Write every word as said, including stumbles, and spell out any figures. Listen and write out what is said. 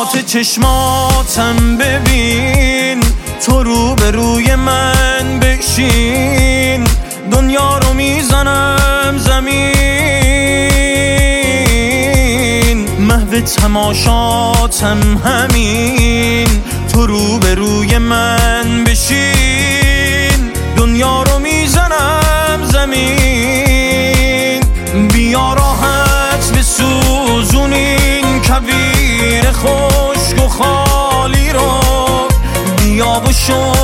صورت چشماتم ببین، تو رو به روی من بشین، دنیا رو میزنم زمین. محو تماشاتم همین، تو رو به روی من بشین، دنیا رو میزنم زمین. بیا راحت بسوزون این کویر خشک و خالی رو، بیا و شو